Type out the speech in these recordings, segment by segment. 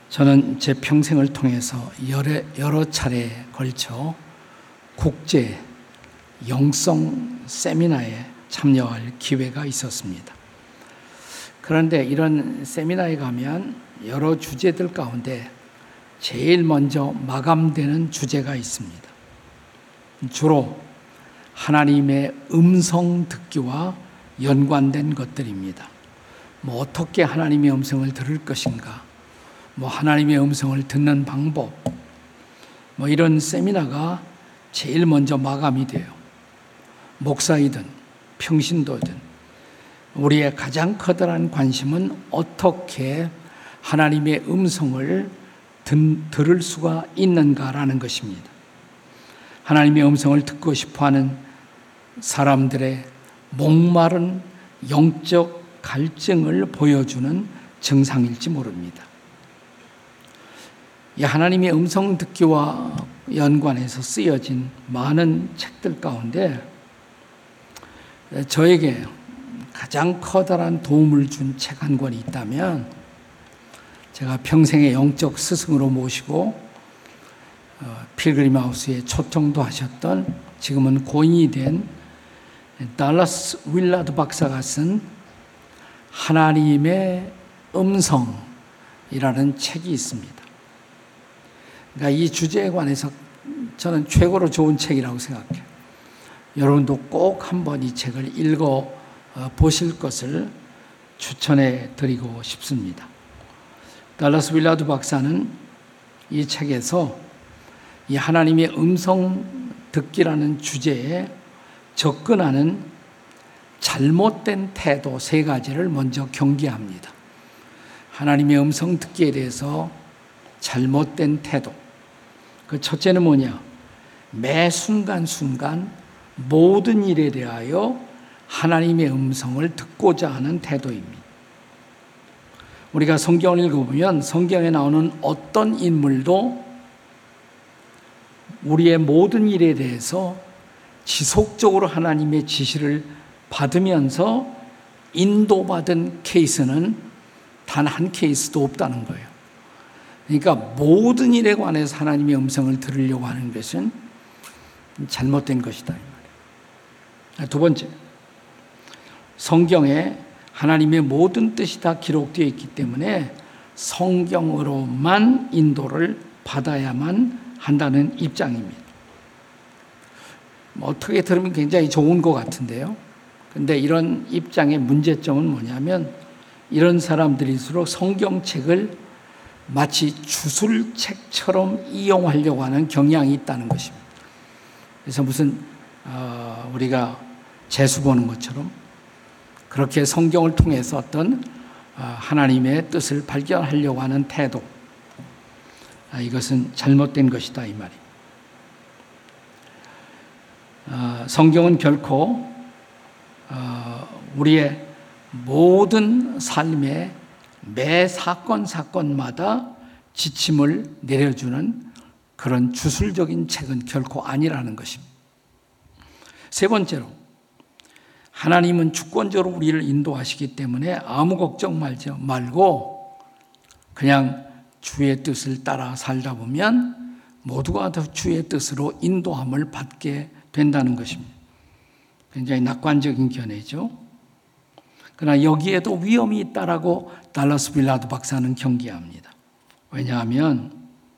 저는 제 평생을 통해서 여러 차례에 걸쳐 국제 영성 세미나에 참여할 기회가 있었습니다. 그런데 이런 세미나에 가면 여러 주제들 가운데 제일 먼저 마감되는 주제가 있습니다. 주로 하나님의 음성 듣기와 연관된 것들입니다. 어떻게 하나님의 음성을 들을 것인가, 하나님의 음성을 듣는 방법, 이런 세미나가 제일 먼저 마감이 돼요. 목사이든 평신도든 우리의 가장 커다란 관심은 어떻게 하나님의 음성을 들을 수가 있는가라는 것입니다. 하나님의 음성을 듣고 싶어하는 사람들의 목마른 영적 갈증을 보여주는 증상일지 모릅니다. 이 하나님의 음성 듣기와 연관해서 쓰여진 많은 책들 가운데 저에게 가장 커다란 도움을 준 책 한 권이 있다면 제가 평생의 영적 스승으로 모시고 필그림 하우스에 초청도 하셨던 지금은 고인이 된 달러스 윌라드 박사가 쓴 하나님의 음성이라는 책이 있습니다. 그러니까 이 주제에 관해서 저는 최고로 좋은 책이라고 생각해요. 여러분도 꼭 한번 이 책을 읽어 보실 것을 추천해 드리고 싶습니다. 달러스 윌라드 박사는 이 책에서 이 하나님의 음성 듣기라는 주제에 접근하는 잘못된 태도 3가지를 먼저 경계합니다. 하나님의 음성 듣기에 대해서 잘못된 태도. 그 첫째는 뭐냐? 매 순간순간 모든 일에 대하여 하나님의 음성을 듣고자 하는 태도입니다. 우리가 성경을 읽어보면 성경에 나오는 어떤 인물도 우리의 모든 일에 대해서 지속적으로 하나님의 지시를 받으면서 인도받은 케이스는 단 한 케이스도 없다는 거예요. 그러니까 모든 일에 관해서 하나님의 음성을 들으려고 하는 것은 잘못된 것이다, 이 말이에요. 두 번째, 성경에 하나님의 모든 뜻이 다 기록되어 있기 때문에 성경으로만 인도를 받아야만 한다는 입장입니다. 어떻게 들으면 굉장히 좋은 것 같은데요. 근데 이런 입장의 문제점은 뭐냐면 이런 사람들일수록 성경책을 마치 주술책처럼 이용하려고 하는 경향이 있다는 것입니다. 그래서 무슨 우리가 재수 보는 것처럼 그렇게 성경을 통해서 어떤 하나님의 뜻을 발견하려고 하는 태도, 이것은 잘못된 것이다, 이 말입니다. 성경은 결코 우리의 모든 삶의 매 사건마다 지침을 내려주는 그런 주술적인 책은 결코 아니라는 것입니다. 세 번째로, 하나님은 주권적으로 우리를 인도하시기 때문에 아무 걱정 말고 그냥 주의 뜻을 따라 살다 보면 모두가 다 주의 뜻으로 인도함을 받게 된다는 것입니다. 굉장히 낙관적인 견해죠. 그러나 여기에도 위험이 있다라고 달러스 윌라드 박사는 경계합니다. 왜냐하면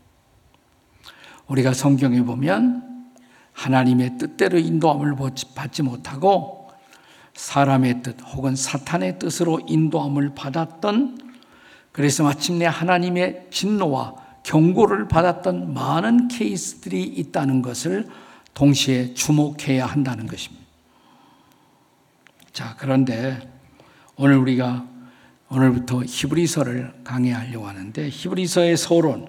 우리가 성경에 보면 하나님의 뜻대로 인도함을 받지 못하고 사람의 뜻 혹은 사탄의 뜻으로 인도함을 받았던, 그래서 마침내 하나님의 진노와 경고를 받았던 많은 케이스들이 있다는 것을 동시에 주목해야 한다는 것입니다. 자, 그런데 오늘부터 히브리서를 강의하려고 하는데, 히브리서의 서론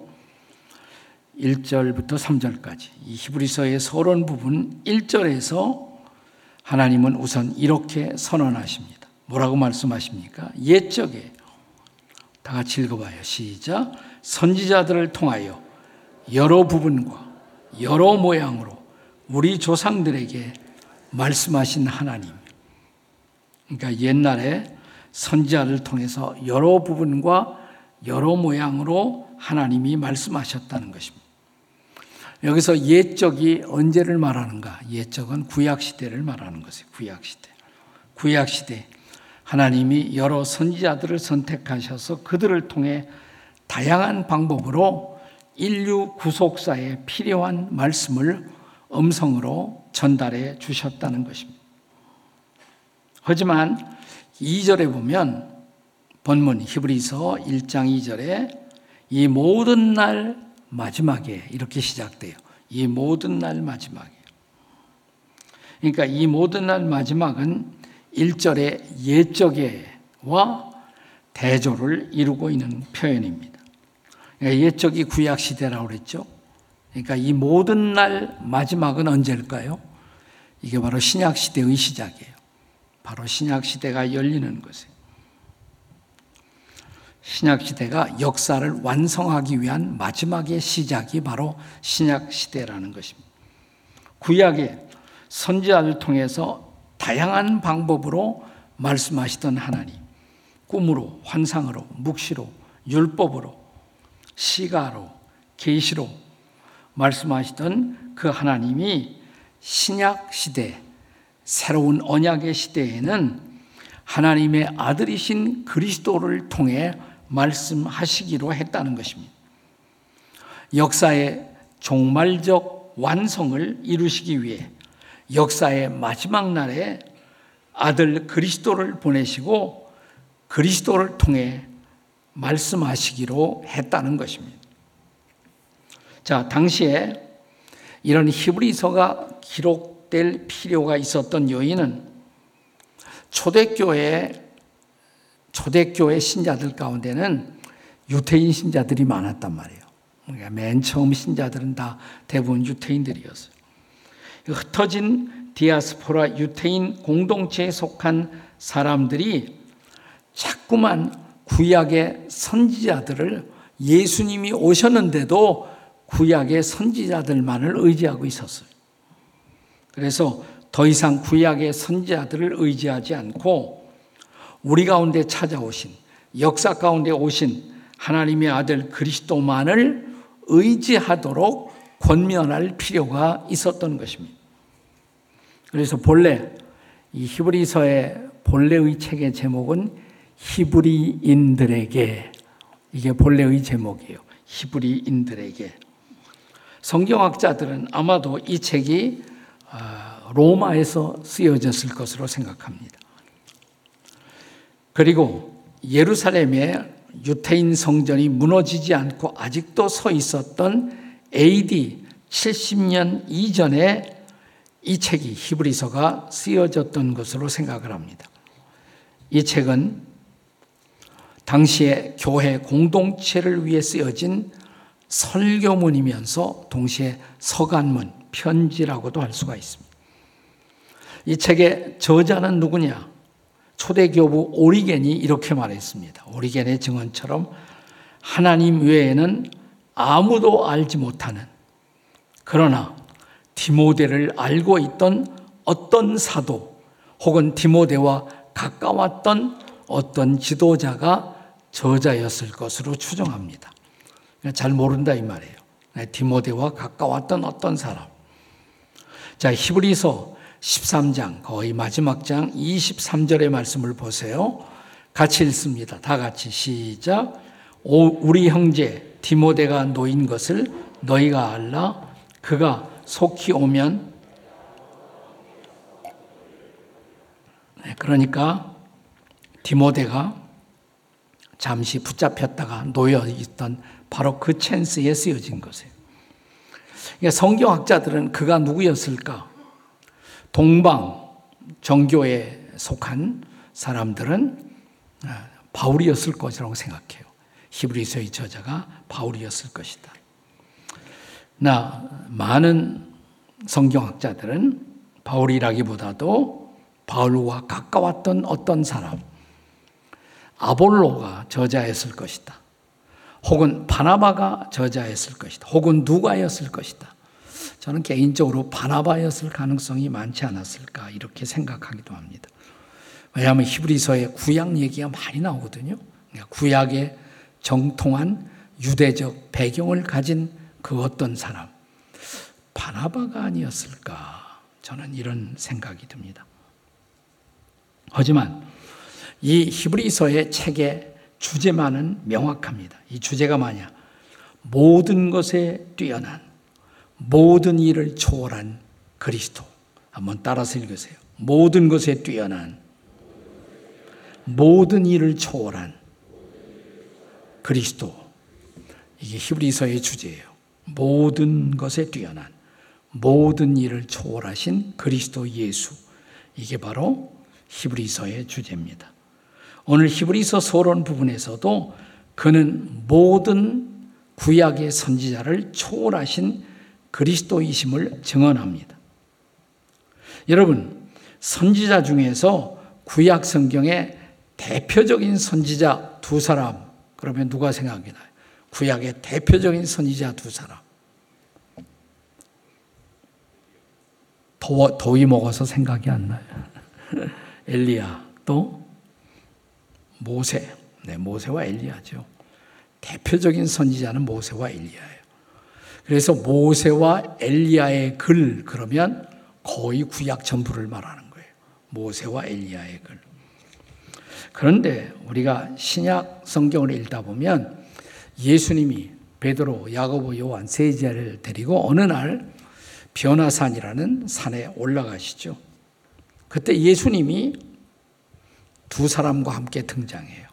1절부터 3절까지 이 히브리서의 서론 부분 1절에서 하나님은 우선 이렇게 선언하십니다. 뭐라고 말씀하십니까? 옛적에, 다 같이 읽어봐요. 시작. 선지자들을 통하여 여러 부분과 여러 모양으로 우리 조상들에게 말씀하신 하나님. 그러니까 옛날에 선지자를 통해서 여러 부분과 여러 모양으로 하나님이 말씀하셨다는 것입니다. 여기서 옛적이 언제를 말하는가? 옛적은 구약시대를 말하는 것이에요. 구약시대. 구약시대. 하나님이 여러 선지자들을 선택하셔서 그들을 통해 다양한 방법으로 인류 구속사에 필요한 말씀을 음성으로 전달해 주셨다는 것입니다. 하지만 2절에 보면 본문 히브리서 1장 2절에 이 모든 날 마지막에 이렇게 시작돼요. 이 모든 날 마지막에. 그러니까 이 모든 날 마지막은 1절의 옛적에와 대조를 이루고 있는 표현입니다. 그러니까 옛적이 구약시대라고 그랬죠. 그러니까 이 모든 날 마지막은 언제일까요? 이게 바로 신약시대의 시작이에요. 바로 신약시대가 열리는 것이에요. 신약시대가 역사를 완성하기 위한 마지막의 시작이 바로 신약시대라는 것입니다. 구약의 선지자를 통해서 다양한 방법으로 말씀하시던 하나님, 꿈으로, 환상으로, 묵시로, 율법으로, 시가로, 계시로 말씀하시던 그 하나님이 신약시대, 새로운 언약의 시대에는 하나님의 아들이신 그리스도를 통해 말씀하시기로 했다는 것입니다. 역사의 종말적 완성을 이루시기 위해 역사의 마지막 날에 아들 그리스도를 보내시고 그리스도를 통해 말씀하시기로 했다는 것입니다. 자, 당시에 이런 히브리서가 기록될 필요가 있었던 요인은 초대교회 신자들 가운데는 유태인 신자들이 많았단 말이에요. 그러니까 맨 처음 신자들은 다 대부분 유태인들이었어요. 흩어진 디아스포라 유태인 공동체에 속한 사람들이 자꾸만 구약의 선지자들을 예수님이 오셨는데도 구약의 선지자들만을 의지하고 있었어요. 그래서 더 이상 구약의 선지자들을 의지하지 않고 우리 가운데 찾아오신, 역사 가운데 오신 하나님의 아들 그리스도만을 의지하도록 권면할 필요가 있었던 것입니다. 그래서 본래 이 히브리서의 본래의 책의 제목은 히브리인들에게, 이게 본래의 제목이에요. 히브리인들에게. 성경학자들은 아마도 이 책이 로마에서 쓰여졌을 것으로 생각합니다. 그리고 예루살렘의 유태인 성전이 무너지지 않고 아직도 서 있었던 AD 70년 이전에 이 책이 히브리서가 쓰여졌던 것으로 생각을 합니다. 이 책은 당시의 교회 공동체를 위해 쓰여진 설교문이면서 동시에 서간문, 편지라고도 할 수가 있습니다. 이 책의 저자는 누구냐? 초대교부 오리겐이 이렇게 말했습니다. 오리겐의 증언처럼 하나님 외에는 아무도 알지 못하는, 그러나 디모데를 알고 있던 어떤 사도 혹은 디모데와 가까웠던 어떤 지도자가 저자였을 것으로 추정합니다. 잘 모른다 이 말이에요. 디모데와 가까웠던 어떤 사람. 자, 히브리서 13장 거의 마지막 장 23절의 말씀을 보세요. 같이 읽습니다. 다 같이 시작. 우리 형제 디모데가 놓인 것을 너희가 알라. 그가 속히 오면, 그러니까 디모데가 잠시 붙잡혔다가 놓여 있던 바로 그 찬스에 쓰여진 것이에요. 그러니까 성경학자들은 그가 누구였을까? 동방 정교에 속한 사람들은 바울이었을 것이라고 생각해요. 히브리서의 저자가 바울이었을 것이다. 많은 성경학자들은 바울이라기보다도 바울과 가까웠던 어떤 사람, 아볼로가 저자였을 것이다. 혹은 바나바가 저자였을 것이다. 혹은 누가였을 것이다. 저는 개인적으로 바나바였을 가능성이 많지 않았을까 이렇게 생각하기도 합니다. 왜냐하면 히브리서에 구약 얘기가 많이 나오거든요. 구약의 정통한 유대적 배경을 가진 그 어떤 사람, 바나바가 아니었을까? 저는 이런 생각이 듭니다. 하지만 이 히브리서의 책의 주제만은 명확합니다. 이 주제가 뭐냐? 모든 것에 뛰어난, 모든 일을 초월한 그리스도. 한번 따라서 읽으세요. 모든 것에 뛰어난, 모든 일을 초월한 그리스도. 이게 히브리서의 주제예요. 모든 것에 뛰어난, 모든 일을 초월하신 그리스도 예수. 이게 바로 히브리서의 주제입니다. 오늘 히브리서 서론 부분에서도 그는 모든 구약의 선지자를 초월하신 그리스도이심을 증언합니다. 여러분, 선지자 중에서 구약 성경의 대표적인 선지자 두 사람, 그러면 누가 생각이 나요? 구약의 대표적인 선지자 두 사람. 더위 먹어서 생각이 안 나요. 엘리야, 또 모세. 네, 모세와 엘리야죠. 대표적인 선지자는 모세와 엘리야예요. 그래서 모세와 엘리야의 글, 그러면 거의 구약 전부를 말하는 거예요. 모세와 엘리야의 글. 그런데 우리가 신약 성경을 읽다 보면 예수님이 베드로, 야고보, 요한 세 제자를 데리고 어느 날 변화산이라는 산에 올라가시죠. 그때 예수님이 두 사람과 함께 등장해요.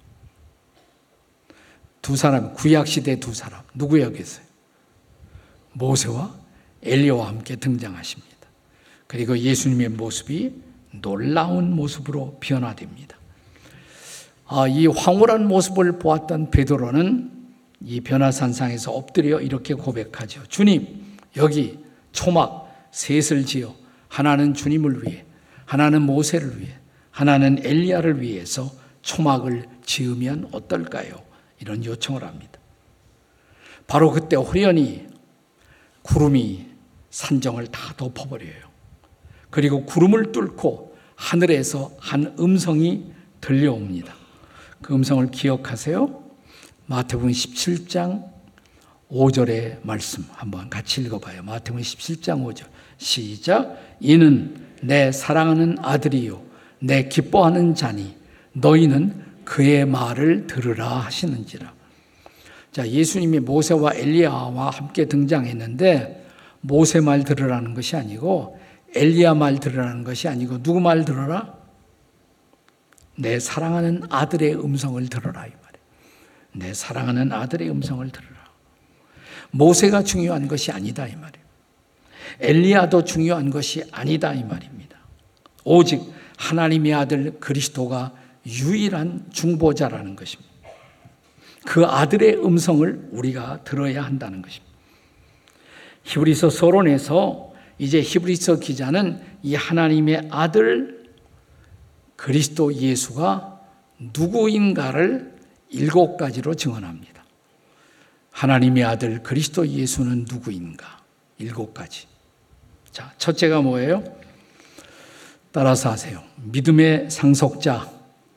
두 사람, 구약시대 두 사람. 누구였겠어요? 모세와 엘리야와 함께 등장하십니다. 그리고 예수님의 모습이 놀라운 모습으로 변화됩니다. 이 황홀한 모습을 보았던 베드로는 이 변화산상에서 엎드려 이렇게 고백하죠. 주님, 여기 초막 셋을 지어 하나는 주님을 위해, 하나는 모세를 위해, 하나는 엘리야를 위해서 초막을 지으면 어떨까요? 이런 요청을 합니다. 바로 그때 호련히 구름이 산정을 다 덮어버려요. 그리고 구름을 뚫고 하늘에서 한 음성이 들려옵니다. 그 음성을 기억하세요? 마태복음 17장 5절의 말씀 한번 같이 읽어봐요. 마태복음 17장 5절 시작. 이는 내 사랑하는 아들이요 내 기뻐하는 자니 너희는 그의 말을 들으라 하시는지라. 자, 예수님이 모세와 엘리야와 함께 등장했는데 모세 말 들으라는 것이 아니고 엘리야 말 들으라는 것이 아니고 누구 말 들어라? 내 사랑하는 아들의 음성을 들어라 이 말이에요. 내 사랑하는 아들의 음성을 들으라. 모세가 중요한 것이 아니다 이 말이에요. 엘리야도 중요한 것이 아니다 이 말입니다. 오직 하나님의 아들 그리스도가 유일한 중보자라는 것입니다. 그 아들의 음성을 우리가 들어야 한다는 것입니다. 히브리서 서론에서 이제 히브리서 기자는 이 하나님의 아들 그리스도 예수가 누구인가를 7가지로 증언합니다. 하나님의 아들 그리스도 예수는 누구인가? 7가지. 자, 첫째가 뭐예요? 따라서 하세요. 믿음의 상속자.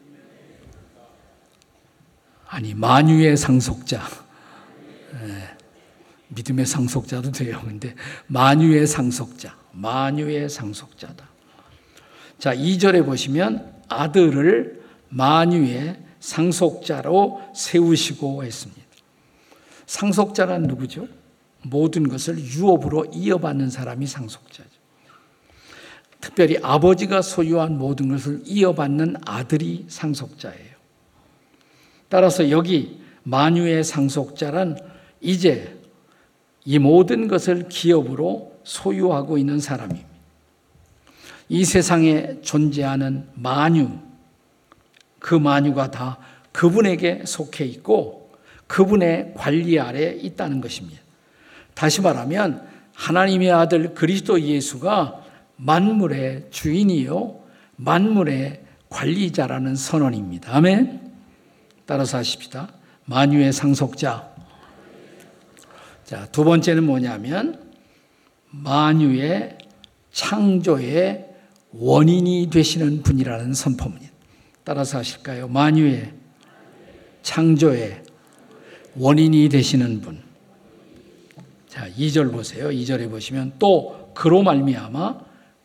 아니, 만유의 상속자. 네, 믿음의 상속자도 돼요. 근데 만유의 상속자. 만유의 상속자다. 자, 2절에 보시면 아들을 만유의 상속자로 세우시고 했습니다. 상속자란 누구죠? 모든 것을 유업으로 이어받는 사람이 상속자죠. 특별히 아버지가 소유한 모든 것을 이어받는 아들이 상속자예요. 따라서 여기 만유의 상속자란 이제 이 모든 것을 기업으로 소유하고 있는 사람입니다. 이 세상에 존재하는 만유, 그 만유가 다 그분에게 속해 있고 그분의 관리 아래 있다는 것입니다. 다시 말하면 하나님의 아들 그리스도 예수가 만물의 주인이요 만물의 관리자라는 선언입니다. 아멘. 따라서 하십시다. 만유의 상속자. 자, 두 번째는 뭐냐면 만유의 창조의 원인이 되시는 분이라는 선포입니다. 따라서 하실까요? 만유의 창조의 원인이 되시는 분. 자, 2절 보세요. 2절에 보시면 또 그로 말미암아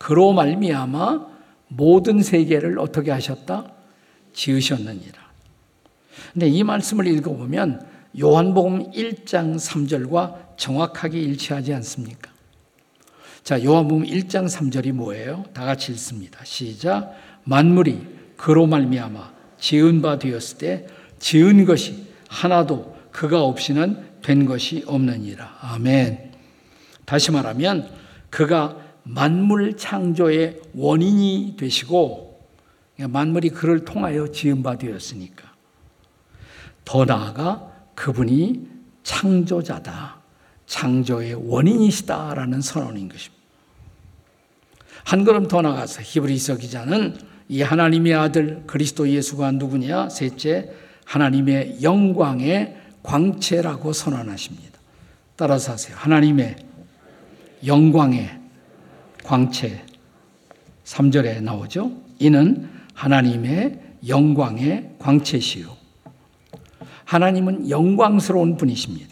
모든 세계를 어떻게 하셨다? 지으셨느니라. 근데 이 말씀을 읽어보면 요한복음 1장 3절과 정확하게 일치하지 않습니까? 자, 요한복음 1장 3절이 뭐예요? 다 같이 읽습니다. 시작. 만물이 그로 말미암아 지은 바 되었을 때 지은 것이 하나도 그가 없이는 된 것이 없느니라. 아멘. 다시 말하면 그가 만물 창조의 원인이 되시고 만물이 그를 통하여 지은 바 되었으니까 더 나아가 그분이 창조자다. 창조의 원인이시다라는 선언인 것입니다. 한 걸음 더 나가서 히브리서 기자는 이 하나님의 아들 그리스도 예수가 누구냐? 셋째, 하나님의 영광의 광채라고 선언하십니다. 따라서 하세요. 하나님의 영광의 광채. 3절에 나오죠. 이는 하나님의 영광의 광채시요. 하나님은 영광스러운 분이십니다.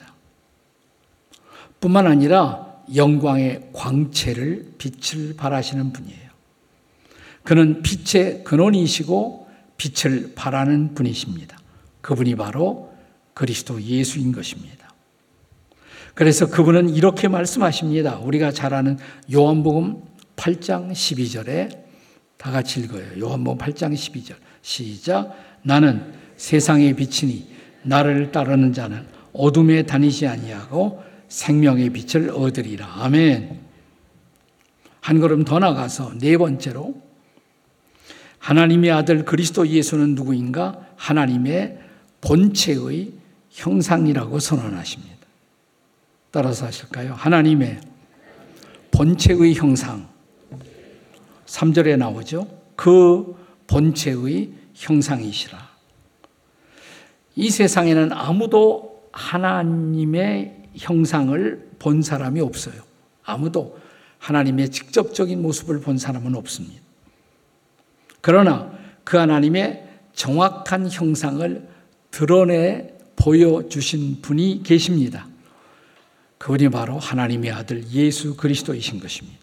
뿐만 아니라 영광의 광채를 빛을 발하시는 분이에요. 그는 빛의 근원이시고 빛을 발하는 분이십니다. 그분이 바로 그리스도 예수인 것입니다. 그래서 그분은 이렇게 말씀하십니다. 우리가 잘 아는 요한복음 8장 12절에 다 같이 읽어요. 요한복음 8장 12절 시작. 나는 세상의 빛이니 나를 따르는 자는 어둠에 다니지 아니하고 생명의 빛을 얻으리라. 아멘. 한 걸음 더 나가서 네 번째로 하나님의 아들 그리스도 예수는 누구인가? 하나님의 본체의 형상이라고 선언하십니다. 따라서 하실까요? 하나님의 본체의 형상. 3절에 나오죠. 그 본체의 형상이시라. 이 세상에는 아무도 하나님의 형상을 본 사람이 없어요. 아무도 하나님의 직접적인 모습을 본 사람은 없습니다. 그러나 그 하나님의 정확한 형상을 드러내 보여주신 분이 계십니다. 그분이 바로 하나님의 아들 예수 그리스도이신 것입니다.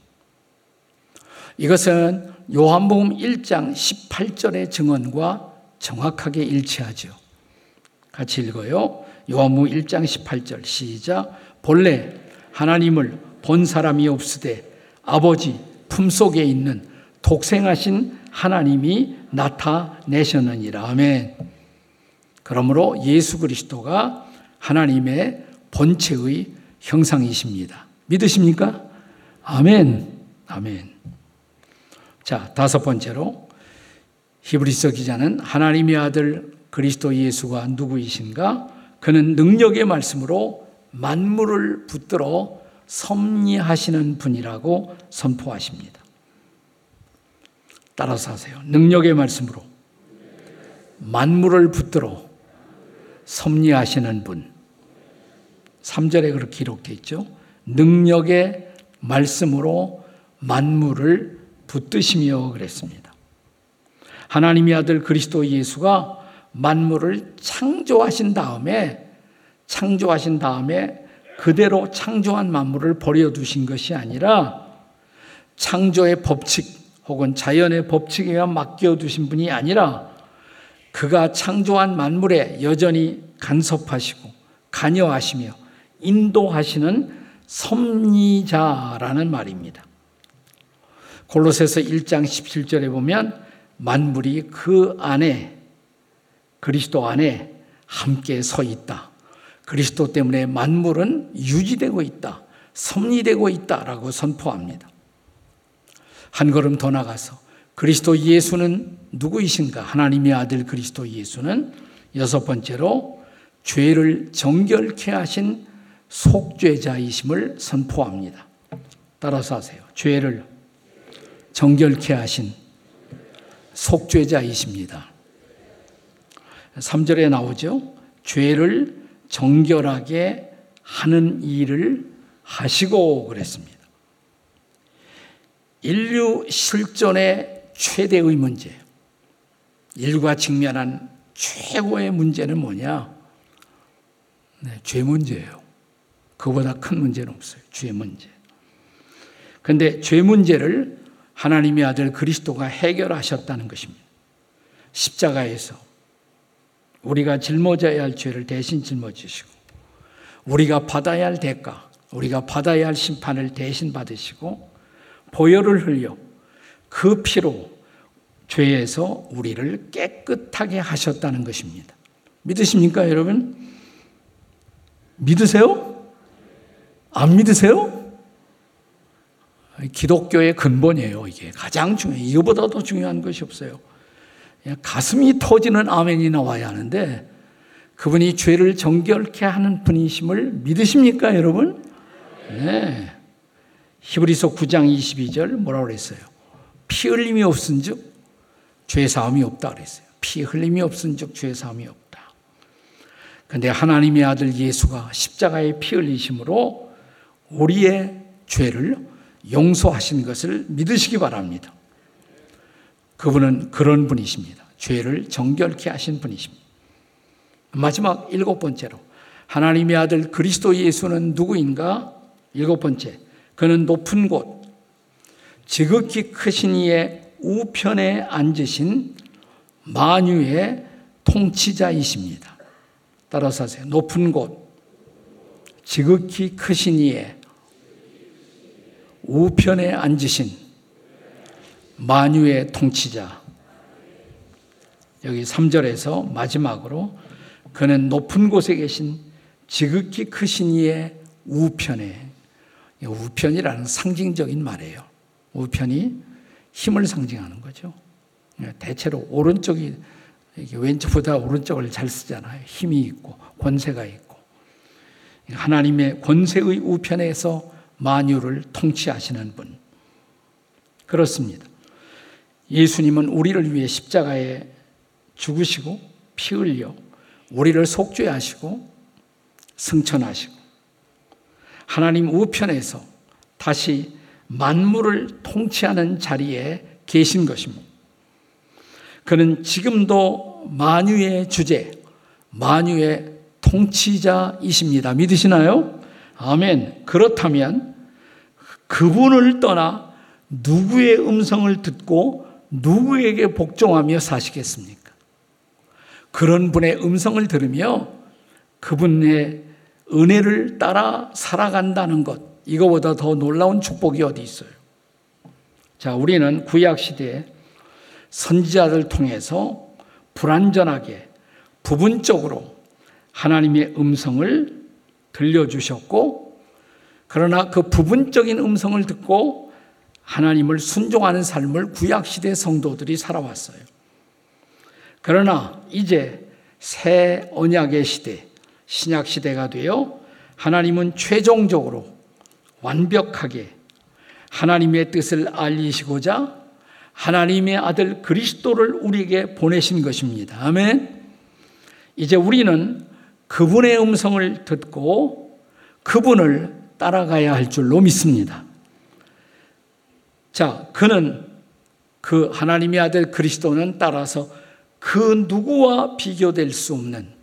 이것은 요한복음 1장 18절의 증언과 정확하게 일치하죠. 같이 읽어요. 요한복음 1장 18절 시작. 본래 하나님을 본 사람이 없으되 아버지 품속에 있는 독생하신 하나님이 나타내셨느니라. 아멘. 그러므로 예수 그리스도가 하나님의 본체의 형상이십니다. 믿으십니까? 아멘. 아멘. 자, 다섯 번째로 히브리서 기자는 하나님의 아들 그리스도 예수가 누구이신가? 그는 능력의 말씀으로 만물을 붙들어 섭리하시는 분이라고 선포하십니다. 따라서 하세요. 능력의 말씀으로 만물을 붙들어 섭리하시는 분. 3절에 그렇게 기록되어 있죠. 능력의 말씀으로 만물을 붙드시며 그랬습니다. 하나님의 아들 그리스도 예수가 만물을 창조하신 다음에 그대로 창조한 만물을 버려두신 것이 아니라 창조의 법칙 혹은 자연의 법칙에 의한 맡겨두신 분이 아니라 그가 창조한 만물에 여전히 간섭하시고 관여하시며 인도하시는 섭리자라는 말입니다. 골로새서 1장 17절에 보면 만물이 그 안에 그리스도 안에 함께 서 있다. 그리스도 때문에 만물은 유지되고 있다. 섭리되고 있다라고 선포합니다. 한 걸음 더 나가서 그리스도 예수는 누구이신가? 하나님의 아들 그리스도 예수는 여섯 번째로 죄를 정결케 하신 속죄자이심을 선포합니다. 따라서 하세요. 죄를 정결케 하신 속죄자이십니다. 3절에 나오죠. 죄를 정결하게 하는 일을 하시고 그랬습니다. 인류 실존의 최대의 문제, 인류가 직면한 최고의 문제는 뭐냐? 네, 죄 문제예요. 그보다 큰 문제는 없어요. 죄 문제. 그런데 죄 문제를 하나님의 아들 그리스도가 해결하셨다는 것입니다. 십자가에서 우리가 짊어져야 할 죄를 대신 짊어지시고 우리가 받아야 할 대가, 우리가 받아야 할 심판을 대신 받으시고 보혈을 흘려 그 피로 죄에서 우리를 깨끗하게 하셨다는 것입니다. 믿으십니까, 여러분? 믿으세요? 안 믿으세요? 기독교의 근본이에요. 이게 가장 중요해요. 이거보다 더 중요한 것이 없어요. 가슴이 터지는 아멘이 나와야 하는데 그분이 죄를 정결케 하는 분이심을 믿으십니까, 여러분? 네. 히브리서 9장 22절 뭐라고 그랬어요? 피 흘림이 없은즉 죄 사함이 없다 그랬어요. 피 흘림이 없은즉 죄 사함이 없다. 그런데 하나님의 아들 예수가 십자가에 피 흘리심으로 우리의 죄를 용서하신 것을 믿으시기 바랍니다. 그분은 그런 분이십니다. 죄를 정결케 하신 분이십니다. 마지막 7번째로 하나님의 아들 그리스도 예수는 누구인가? 7번째, 그는 높은 곳 지극히 크신 이의 우편에 앉으신 만유의 통치자이십니다. 따라서 하세요. 높은 곳 지극히 크신 이의 우편에 앉으신 만유의 통치자. 여기 3절에서 마지막으로 그는 높은 곳에 계신 지극히 크신 이의 우편에, 우편이라는 상징적인 말이에요. 우편이 힘을 상징하는 거죠. 대체로 오른쪽이 왼쪽보다 오른쪽을 잘 쓰잖아요. 힘이 있고 권세가 있고. 하나님의 권세의 우편에서 만유를 통치하시는 분. 그렇습니다. 예수님은 우리를 위해 십자가에 죽으시고 피 흘려 우리를 속죄하시고 승천하시고 하나님 우편에서 다시 만물을 통치하는 자리에 계신 것입니다. 그는 지금도 만유의 주제, 만유의 통치자이십니다. 믿으시나요? 아멘. 그렇다면 그분을 떠나 누구의 음성을 듣고 누구에게 복종하며 사시겠습니까? 그런 분의 음성을 들으며 그분의 은혜를 따라 살아간다는 것, 이거보다 더 놀라운 축복이 어디 있어요? 자, 우리는 구약시대에 선지자들 통해서 불완전하게 부분적으로 하나님의 음성을 들려주셨고, 그러나 그 부분적인 음성을 듣고 하나님을 순종하는 삶을 구약시대 성도들이 살아왔어요. 그러나 이제 새 언약의 시대, 신약시대가 되어 하나님은 최종적으로 완벽하게 하나님의 뜻을 알리시고자 하나님의 아들 그리스도를 우리에게 보내신 것입니다. 아멘. 이제 우리는 그분의 음성을 듣고 그분을 따라가야 할 줄로 믿습니다. 자, 그는 그 하나님의 아들 그리스도는 따라서 그 누구와 비교될 수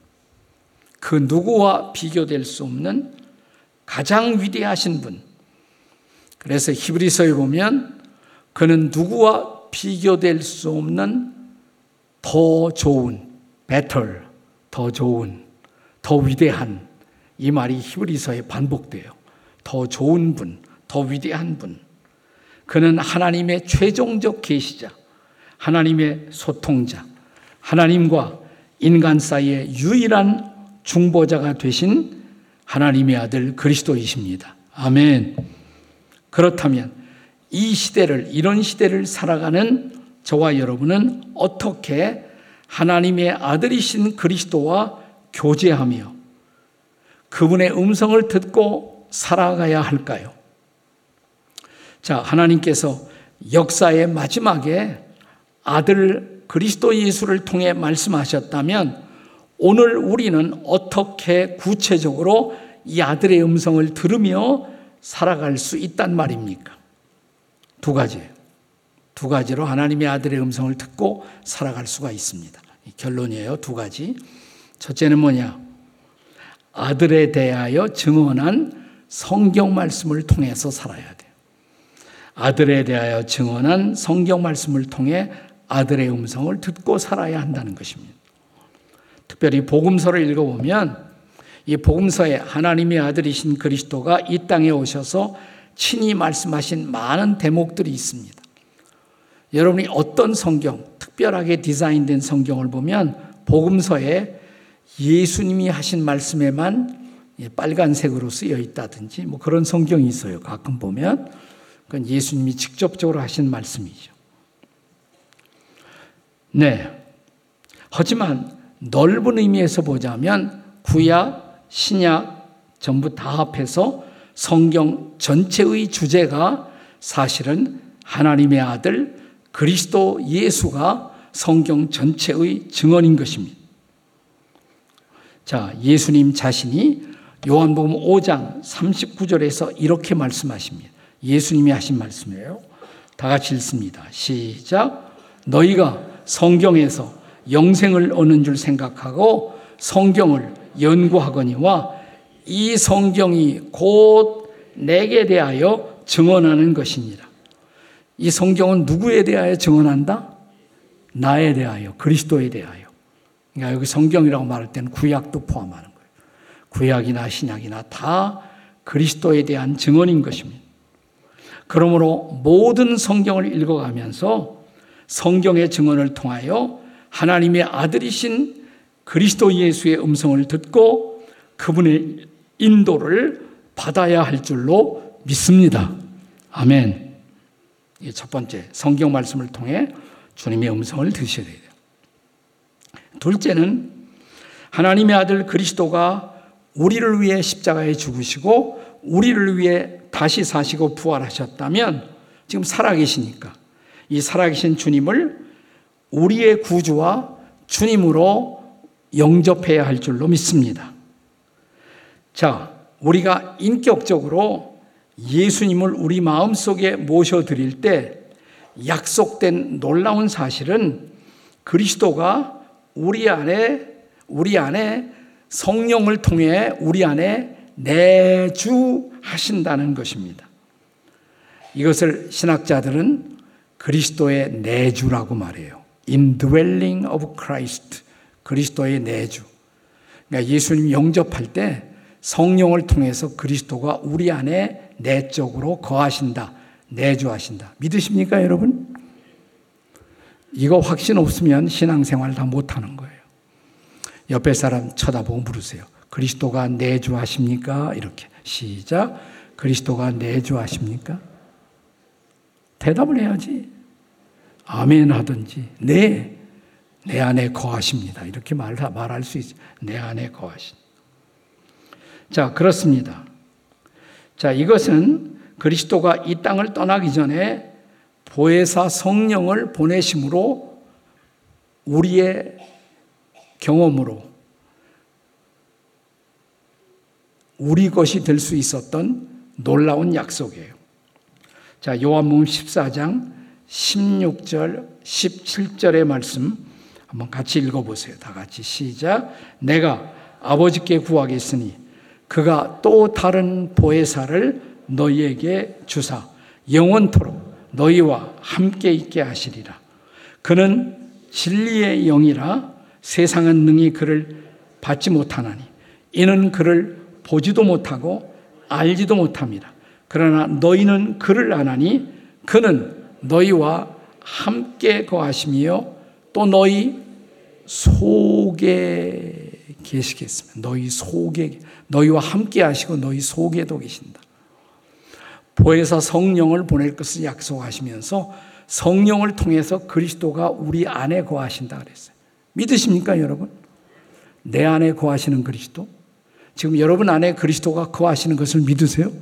없는 가장 위대하신 분. 그래서 히브리서에 보면 그는 누구와 비교될 수 없는 더 좋은, better, 더 좋은, 더 위대한, 이 말이 히브리서에 반복돼요. 더 좋은 분, 더 위대한 분. 그는 하나님의 최종적 계시자, 하나님의 소통자, 하나님과 인간 사이의 유일한 중보자가 되신 하나님의 아들 그리스도이십니다. 아멘. 그렇다면 이런 시대를 살아가는 저와 여러분은 어떻게 하나님의 아들이신 그리스도와 교제하며 그분의 음성을 듣고 살아가야 할까요? 자, 하나님께서 역사의 마지막에 아들 그리스도 예수를 통해 말씀하셨다면 오늘 우리는 어떻게 구체적으로 이 아들의 음성을 들으며 살아갈 수 있단 말입니까? 두 가지예요. 두 가지로 하나님의 아들의 음성을 듣고 살아갈 수가 있습니다. 결론이에요. 두 가지. 첫째는 뭐냐? 아들에 대하여 증언한 성경 말씀을 통해서 살아야 돼요. 아들에 대하여 증언한 성경 말씀을 통해 아들의 음성을 듣고 살아야 한다는 것입니다. 특별히 복음서를 읽어보면 이 복음서에 하나님의 아들이신 그리스도가 이 땅에 오셔서 친히 말씀하신 많은 대목들이 있습니다. 여러분이 어떤 성경, 특별하게 디자인된 성경을 보면 복음서에 예수님이 하신 말씀에만 빨간색으로 쓰여 있다든지 뭐 그런 성경이 있어요. 가끔 보면 그건 예수님이 직접적으로 하신 말씀이죠. 네. 하지만 넓은 의미에서 보자면 구약, 신약 전부 다 합해서 성경 전체의 주제가 사실은 하나님의 아들 그리스도 예수가 성경 전체의 증언인 것입니다. 자, 예수님 자신이 요한복음 5장 39절에서 이렇게 말씀하십니다. 예수님이 하신 말씀이에요. 다 같이 읽습니다. 시작. 너희가 성경에서 영생을 얻는 줄 생각하고 성경을 연구하거니와 이 성경이 곧 내게 대하여 증언하는 것이니라. 이 성경은 누구에 대하여 증언한다? 나에 대하여, 그리스도에 대하여. 그러니까 여기 성경이라고 말할 때는 구약도 포함하는 거예요. 구약이나 신약이나 다 그리스도에 대한 증언인 것입니다. 그러므로 모든 성경을 읽어가면서 성경의 증언을 통하여 하나님의 아들이신 그리스도 예수의 음성을 듣고 그분의 인도를 받아야 할 줄로 믿습니다. 아멘. 이 첫 번째, 성경 말씀을 통해 주님의 음성을 들으셔야 돼요. 둘째는 하나님의 아들 그리스도가 우리를 위해 십자가에 죽으시고 우리를 위해 다시 사시고 부활하셨다면 지금 살아계시니까 이 살아계신 주님을 우리의 구주와 주님으로 영접해야 할 줄로 믿습니다. 자, 우리가 인격적으로 예수님을 우리 마음속에 모셔드릴 때 약속된 놀라운 사실은 그리스도가 우리 안에 성령을 통해 우리 안에 내주하신다는 것입니다. 이것을 신학자들은 그리스도의 내주라고 말해요. Indwelling of Christ. 그리스도의 내주. 그러니까 예수님 영접할 때 성령을 통해서 그리스도가 우리 안에 내적으로 거하신다. 내주하신다. 믿으십니까, 여러분? 이거 확신 없으면 신앙생활 다 못하는 거예요. 옆에 사람 쳐다보고 물으세요. 그리스도가 내주하십니까? 이렇게. 시작. 그리스도가 내주하십니까? 대답을 해야지. 아멘 하든지 네, 내 안에 거하십니다. 이렇게 말할 수 있어요. 내 안에 거하신다. 자, 그렇습니다. 자, 이것은 그리스도가 이 땅을 떠나기 전에 보혜사 성령을 보내심으로 우리의 경험으로 우리 것이 될 수 있었던 놀라운 약속이에요. 자, 요한복음 14장 16절, 17절의 말씀 한번 같이 읽어보세요. 다 같이 시작. 내가 아버지께 구하겠으니 그가 또 다른 보혜사를 너희에게 주사 영원토록 너희와 함께 있게 하시리라. 그는 진리의 영이라 세상은 능히 그를 받지 못하나니 이는 그를 보지도 못하고 알지도 못합니다. 그러나 너희는 그를 아나니 그는 너희와 함께 거하시며 또 너희 속에 계시겠습니다. 너희 속에, 너희와 함께 하시고 너희 속에도 계신다. 보혜사 성령을 보낼 것을 약속하시면서 성령을 통해서 그리스도가 우리 안에 거하신다 그랬어요. 믿으십니까, 여러분? 내 안에 거하시는 그리스도? 지금 여러분 안에 그리스도가 거하시는 것을 믿으세요?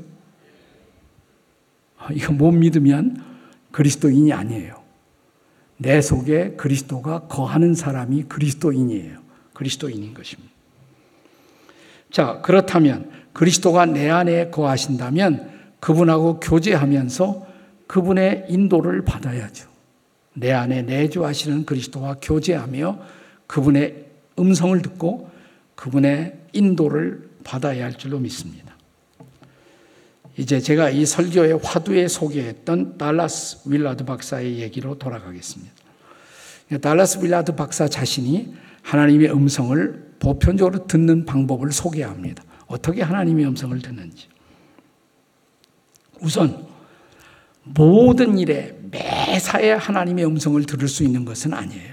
이거 못 믿으면 그리스도인이 아니에요. 내 속에 그리스도가 거하는 사람이 그리스도인이에요. 그리스도인인 것입니다. 자, 그렇다면 그리스도가 내 안에 거하신다면 그분하고 교제하면서 그분의 인도를 받아야죠. 내 안에 내주하시는 그리스도와 교제하며 그분의 음성을 듣고 그분의 인도를 받아야 할 줄로 믿습니다. 이제 제가 이 설교의 화두에 소개했던 달라스 윌라드 박사의 얘기로 돌아가겠습니다. 달라스 윌라드 박사 자신이 하나님의 음성을 보편적으로 듣는 방법을 소개합니다. 어떻게 하나님의 음성을 듣는지. 우선 모든 일에 매사에 하나님의 음성을 들을 수 있는 것은 아니에요.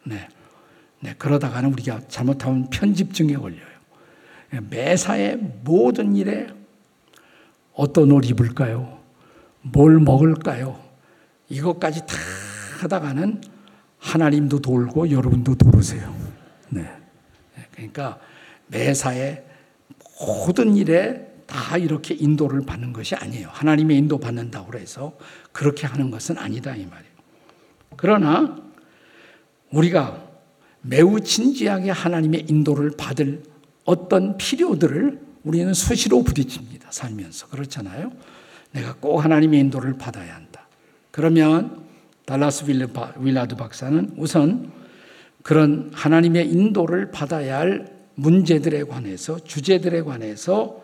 그러다가는 우리가 잘못하면 편집증에 걸려요. 매사에 모든 일에 어떤 옷 입을까요? 뭘 먹을까요? 이것까지 다 하다가는 하나님도 돌고 여러분도 돌으세요. 그러니까 매사에 모든 일에 다 이렇게 인도를 받는 것이 아니에요. 하나님의 인도 받는다고 해서 그렇게 하는 것은 아니다 이 말이에요. 그러나 우리가 매우 진지하게 하나님의 인도를 받을 어떤 필요들을 우리는 수시로 부딪힙니다. 살면서. 그렇잖아요. 내가 꼭 하나님의 인도를 받아야 한다. 그러면 달라스 윌라드 박사는 우선 그런 하나님의 인도를 받아야 할 문제들에 관해서, 주제들에 관해서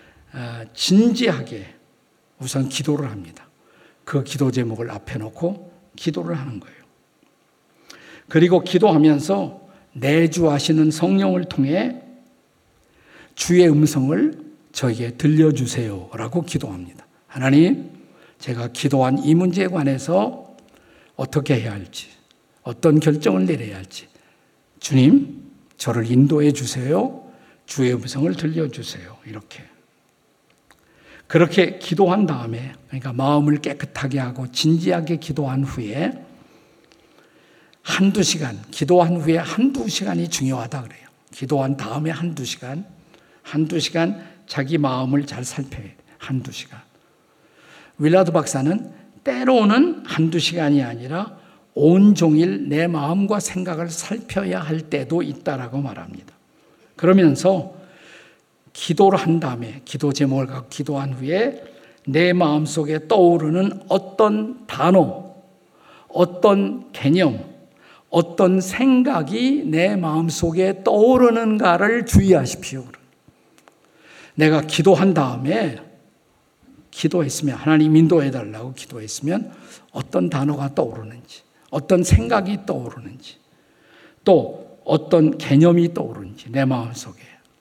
진지하게 우선 기도를 합니다. 그 기도 제목을 앞에 놓고 기도를 하는 거예요. 그리고 기도하면서 내주하시는 성령을 통해 주의 음성을 저에게 들려주세요 라고 기도합니다. 하나님, 제가 기도한 이 문제에 관해서 어떻게 해야 할지, 어떤 결정을 내려야 할지 주님, 저를 인도해 주세요. 주의 음성을 들려주세요. 이렇게. 그렇게 기도한 다음에, 그러니까 마음을 깨끗하게 하고 진지하게 기도한 후에 한두 시간, 기도한 후에 한두 시간이 중요하다 그래요. 기도한 다음에 한두 시간 자기 마음을 잘 살펴야 돼요. 한두 시간. 윌라드 박사는 때로는 한두 시간이 아니라 온종일 내 마음과 생각을 살펴야 할 때도 있다라고 말합니다. 그러면서 기도를 한 다음에 기도 제목을 갖고 기도한 후에 내 마음속에 떠오르는 어떤 단어, 어떤 개념, 어떤 생각이 내 마음속에 떠오르는가를 주의하십시오. 내가 기도한 다음에 기도했으면 하나님 인도해달라고 기도했으면 어떤 단어가 떠오르는지, 어떤 생각이 떠오르는지, 또 어떤 개념이 떠오르는지 내 마음속에.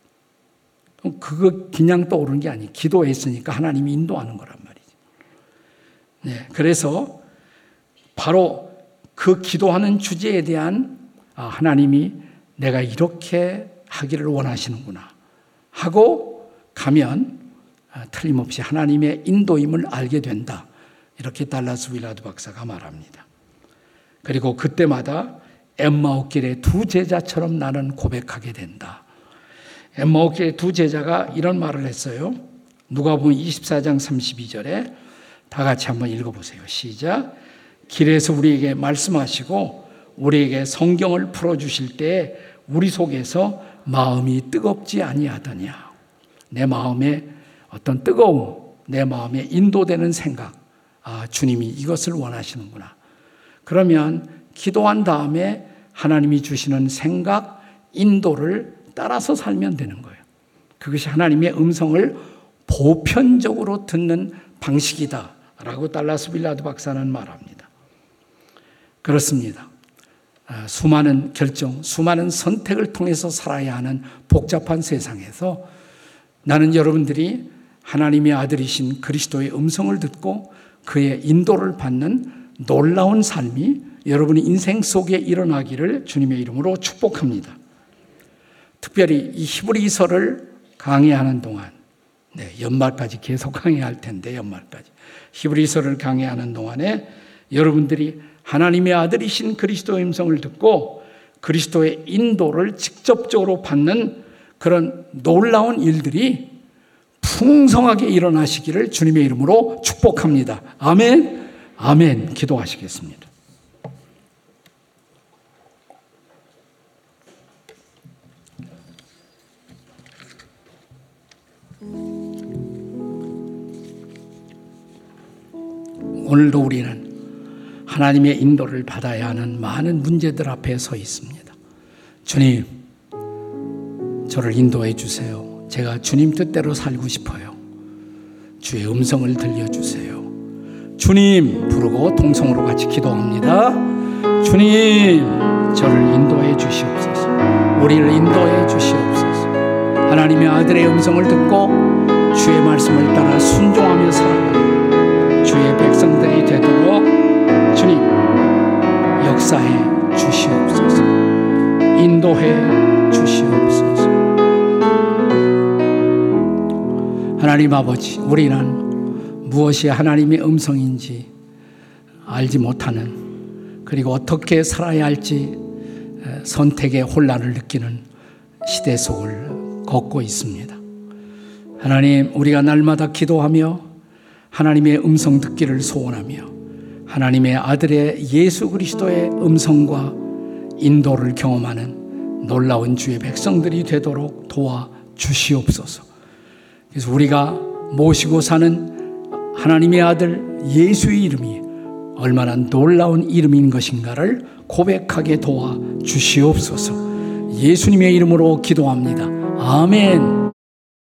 그거 그냥 떠오르는 게 아니에요. 기도했으니까 하나님이 인도하는 거란 말이죠. 그래서 바로 그 기도하는 주제에 대한 하나님이 내가 이렇게 하기를 원하시는구나 하고 가면 틀림없이 하나님의 인도임을 알게 된다. 이렇게 달라스 윌라드 박사가 말합니다. 그리고 그때마다 엠마오길의 두 제자처럼 나는 고백하게 된다. 엠마오길의 두 제자가 이런 말을 했어요. 누가복음 24장 32절에 다 같이 한번 읽어보세요. 시작. 길에서 우리에게 말씀하시고 우리에게 성경을 풀어주실 때 우리 속에서 마음이 뜨겁지 아니하더냐. 내 마음에 어떤 뜨거움, 내 마음에 인도되는 생각, 주님이 이것을 원하시는구나. 그러면 기도한 다음에 하나님이 주시는 생각, 인도를 따라서 살면 되는 거예요. 그것이 하나님의 음성을 보편적으로 듣는 방식이다라고 달라스 윌라드 박사는 말합니다. 그렇습니다. 수많은 결정, 수많은 선택을 통해서 살아야 하는 복잡한 세상에서 나는 여러분들이 하나님의 아들이신 그리스도의 음성을 듣고 그의 인도를 받는 놀라운 삶이 여러분의 인생 속에 일어나기를 주님의 이름으로 축복합니다. 특별히 이 히브리서를 강의하는 동안, 연말까지 계속 강의할 텐데 연말까지 히브리서를 강의하는 동안에 여러분들이 하나님의 아들이신 그리스도의 음성을 듣고 그리스도의 인도를 직접적으로 받는 그런 놀라운 일들이 풍성하게 일어나시기를 주님의 이름으로 축복합니다. 아멘, 아멘. 기도하시겠습니다. 오늘도 우리는 하나님의 인도를 받아야 하는 많은 문제들 앞에 서 있습니다. 주님, 저를 인도해 주세요. 제가 주님 뜻대로 살고 싶어요. 주의 음성을 들려주세요. 주님 부르고 동성으로 같이 기도합니다. 주님, 저를 인도해 주시옵소서. 우리를 인도해 주시옵소서. 하나님의 아들의 음성을 듣고 주의 말씀을 따라 순종하며 살아가는 주의 백성들이 되도록 주님 역사해 주시옵소서. 인도해 주시옵소서. 하나님 아버지, 우리는 무엇이 하나님의 음성인지 알지 못하는, 그리고 어떻게 살아야 할지 선택의 혼란을 느끼는 시대 속을 걷고 있습니다. 하나님, 우리가 날마다 기도하며 하나님의 음성 듣기를 소원하며 하나님의 아들의 예수 그리스도의 음성과 인도를 경험하는 놀라운 주의 백성들이 되도록 도와주시옵소서. 그래서 우리가 모시고 사는 하나님의 아들 예수의 이름이 얼마나 놀라운 이름인 것인가를 고백하게 도와주시옵소서. 예수님의 이름으로 기도합니다. 아멘.